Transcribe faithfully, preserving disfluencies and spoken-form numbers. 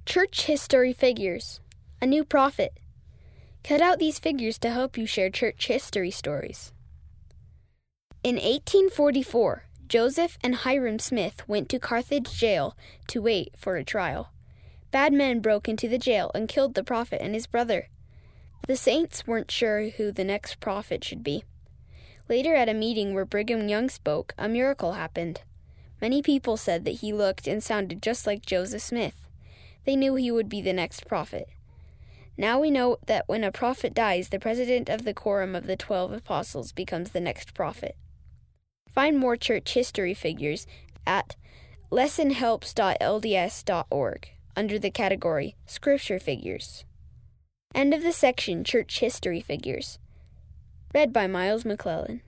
Church history figures. A new prophet. Cut out these figures to help you share church history stories. In eighteen forty-four, Joseph and Hyrum Smith went to Carthage jail to wait for a trial. Bad men broke into the jail and killed the prophet and his brother. The saints weren't sure who the next prophet should be. Later, at a meeting where Brigham Young spoke, a miracle happened. Many people said that he looked and sounded just like Joseph Smith. They knew he would be the next prophet. Now we know that when a prophet dies, the president of the quorum of the twelve apostles becomes the next prophet. Find more church history figures at lesson helps dot l d s dot org under the category Scripture Figures. End of the section Church History Figures. Read by Miles McClellan.